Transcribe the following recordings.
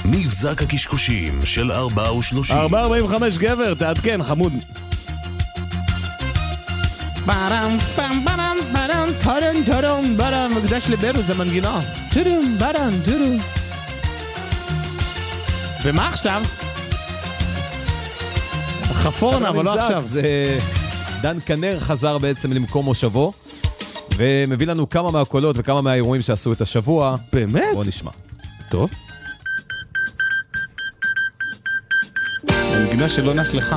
מבזק הקשקושים של 4:30. 4:45 גבר, תעדכן, חמוד. ברם, פם, ברם, ברם, טרם, טרם, ברם, מקדש לברו, זה מנגינה. טרם, ברם, טרם. ומה עכשיו? חפורן, אבל לא עכשיו. דן כנר חזר בעצם למקום מושבו, ומביא לנו כמה מהקולות וכמה מהאירועים שעשו את השבוע. באמת? בוא נשמע. טוב. מנגינה שלא נסלחה.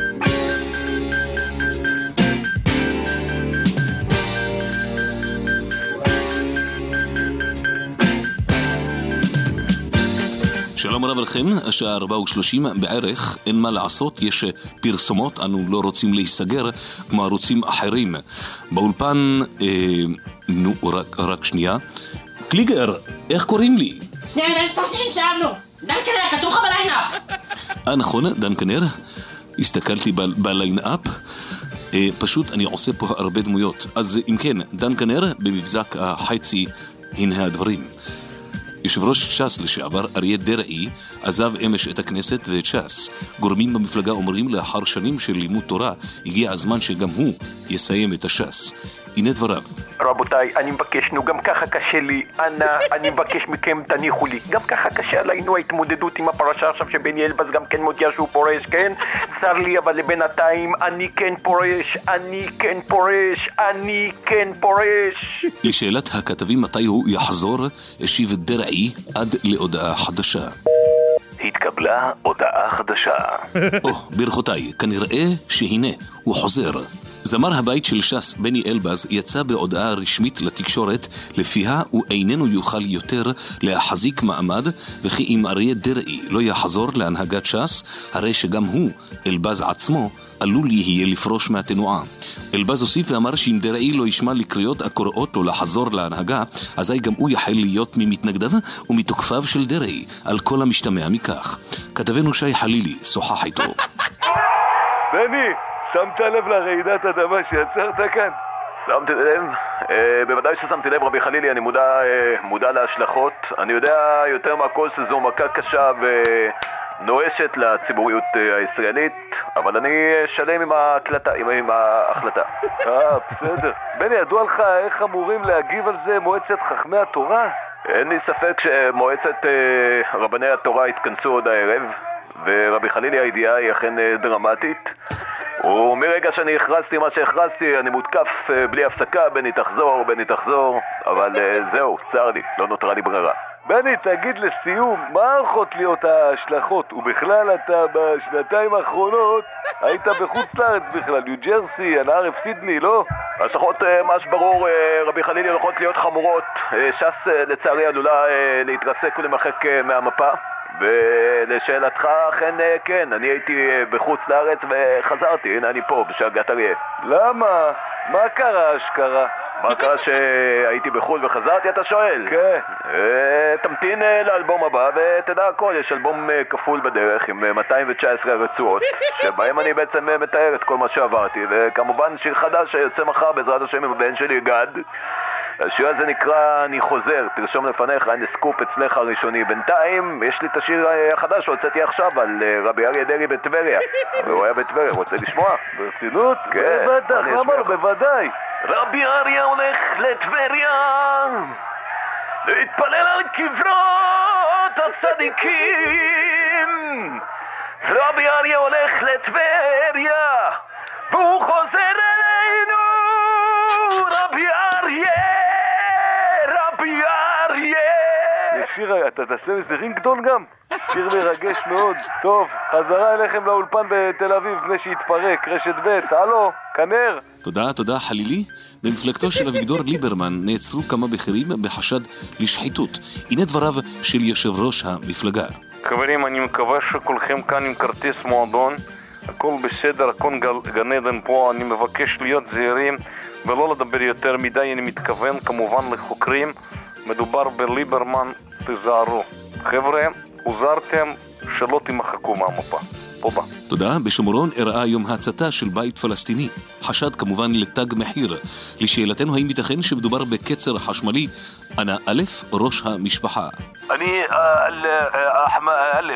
שלום רב לכם, השעה 4:30 בערך, אין מה לעשות, יש פרסומות, אנו לא רוצים להיסגר כמו ערוצים אחרים. באולפן, רק שנייה. קליגר, איך קוראים לי? שנייה, נצחים שאלנו. דן כנר, כתוב לך בליינאפ. נכון, דן כנר, הסתכלתי בליינאפ. פשוט אני עושה פה הרבה דמויות. אז אם כן, דן כנר, במבזק החצי, הנה הדברים. יושב ראש ש"ס לשעבר אריה דרעי עזב אמש את הכנסת ואת ש"ס. גורמים במפלגה אומרים לאחר שנים של לימוד תורה הגיע הזמן שגם הוא יסיים את הש"ס. הנה דבריו. רבותיי, אני מבקש, גם ככה קשה לי, אני מבקש מכם תניחו לי, גם ככה קשה עלינו ההתמודדות עם הפרשה עכשיו שבני אלבז גם כן מודיע שהוא פורש, כן? צר לי, אבל לבינתיים אני כן פורש. לשאלת הכתבים מתי הוא יחזור, השיב דרעי עד להודעה חדשה. התקבלה הודעה חדשה. ברכותיי, כנראה שהנה הוא חוזר. זמר הבית של ש"ס בני אלבז יצא בהודעה רשמית לתקשורת לפיה הוא איננו יוכל יותר להחזיק מעמד, וכי אם אריה דרעי לא יחזור להנהגת ש"ס, הרי שגם הוא, אלבז עצמו, עלול יהיה לפרוש מהתנועה. אלבז הוסיף ואמר שאם דרעי לא ישמע לקריאות הקוראות לו לחזור להנהגה, אזי גם הוא יחל להיות ממתנגדיו ומתוקפיו של דרעי, על כל המשתמע מכך. כתבנו שי חלילי שוחח איתו. בני, שמת לב לרעידת אדמה שיצרת כאן? שמתי לב, בוודאי ששמתי לב רבי חלילי, אני מודע להשלכות. אני יודע יותר מהכל שזו מכה קשה ונואשת לציבוריות הישראלית, אבל אני שלם עם ההחלטה. בסדר. בני, ידוע לך איך אמורים להגיב על זה מועצת חכמי התורה? אין לי ספק שמועצת רבני התורה התכנסו עוד הערב, ורבי חלילי הידיעה היא אכן דרמטית. ומרגע שאני הכרזתי מה שהכרזתי, אני מותקף בלי הפסקה, בני תחזור, אבל זהו, צר לי, לא נותרה לי ברירה. בני, תגיד לסיום, מה הולכות להיות ההשלכות? ובכלל אתה בשנתיים האחרונות היית בחוץ לארץ בכלל, ניו ג'רסי, הנערף סידני, לא? ההשלכות, מה שברור, רבי חלילי, הולכות להיות חמורות. ש"ס לצערי עלולה להתרסק ולמחק מהמפה. ולשאלתך, אכן כן, אני הייתי בחוץ לארץ וחזרתי, הנה אני פה בשגעת אריה. למה? מה קרה אשכרה? מה קרה שהייתי בחו"ל וחזרתי, אתה שואל? כן. תמתין לאלבום הבא ותדע הכל, יש אלבום כפול בדרך עם 219 רצועות שבהם אני בעצם מתאר את כל מה שעברתי, וכמובן שיר חדש שיוצא מחר בעזרת השם עם הבן שלי גד. השיר הזה נקרא אני חוזר, תרשום לפניך, אני סקופ אצלך הראשוני. בינתיים יש לי את השיר החדש שהוצאתי עכשיו על רבי אריה דרעי בטבריה. הוא היה בטבריה, רוצה לשמוע? ברצינות? כן. בטח, למה לא? בוודאי. רבי אריה הולך לטבריה להתפלל על קברות הצדיקים. רבי אריה הולך לטבריה והוא חוזר אלינו. רבי אריה, שיר, אתה תעשה איזה רינגטון גם? שיר מרגש מאוד. טוב, חזרה אליכם לאולפן בתל אביב לפני שהתפרק, רשת ב', הלו, כנר. תודה חלילי. במפלגתו של אביגדור ליברמן נעצרו כמה בכירים בחשד לשחיתות. הנה דבריו של יושב ראש המפלגה. חברים, אני מקווה שכולכם כאן עם כרטיס מועדון, הכל בסדר, הכל גן עדן פה. אני מבקש להיות זהירים ולא לדבר יותר מדי. אני מתכוון כמובן לחוקרים, מדובר בליברמן, תזהרו. חבר'ה, עוזרתם שלא תמחקו מהמפה. תודה. בשומרון הראה היום הצתה של בית פלסטיני. חשד כמובן לתג מחיר. לשאלתנו האם ייתכן שמדובר בקצר חשמלי, אנא א', ראש המשפחה. אני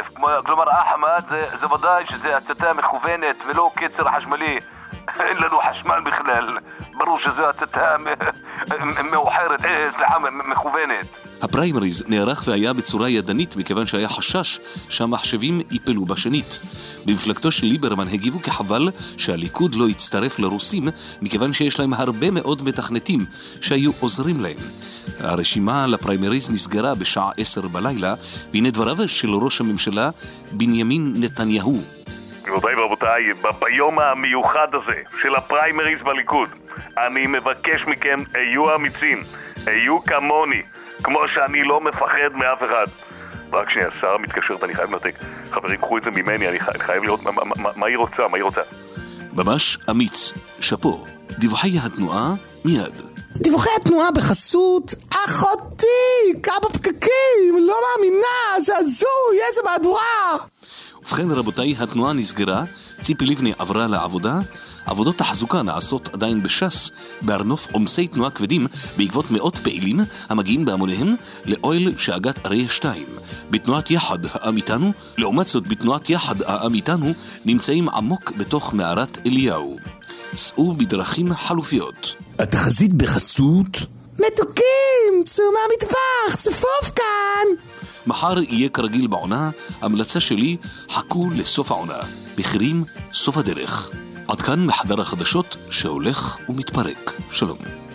מזייף. כלומר, אחמד זה ודאי שזה הצתה מכוונת ולא קצר חשמלי. אין לנו חשמל בכלל. ברור שזו הצתה מאוחרת, מכוונת. הפריימריז נערך והיה בצורה ידנית מכיוון שהיה חשש שהמחשבים ייפלו בשנית. במפלגתו של ליברמן הגיבו כחבל שהליכוד לא יצטרף לרוסים מכיוון שיש להם הרבה מאוד מתכנתים שהיו עוזרים להם. הרשימה לפריימריז נסגרה בשעה 10 בלילה, והנה דבריו של ראש הממשלה בנימין נתניהו. גבירותיי ורבותיי, ביום המיוחד הזה של הפריימריז בליכוד, אני מבקש מכם, היו אמיצים, היו כמוני, כמו שאני לא מפחד מאף אחד. רק שנייה, שרה מתקשרת, אני חייב לנתק. חברים, קחו את זה ממני, אני חייב לראות מה היא רוצה. ממש אמיץ, שפו, דיווחי התנועה מיד. דיווחי התנועה בחסות אחותי, כמה פקקים, לא מאמינה, זה הזוי, איזה מהדורה. ובכן רבותיי, התנועה נסגרה, ציפי לבני עברה לעבודה, עבודות תחזוקה נעשות עדיין בש"ס, בארנוף עומסי תנועה כבדים בעקבות מאות פעילים המגיעים בהמוניהם לאוהל שאגת אריה 2. בתנועת יחד העם איתנו, לעומת זאת בתנועת יחד העם איתנו, נמצאים עמוק בתוך מערת אליהו. סעו בדרכים חלופיות. התחזית בחסות מתוקים, צאו מהמטבח, צפוף כאן. מחר יהיה כרגיל בעונה, המלצה שלי, חכו לסוף העונה. מחירים סוף הדרך. עד כאן מחדר החדשות שהולך ומתפרק. שלום.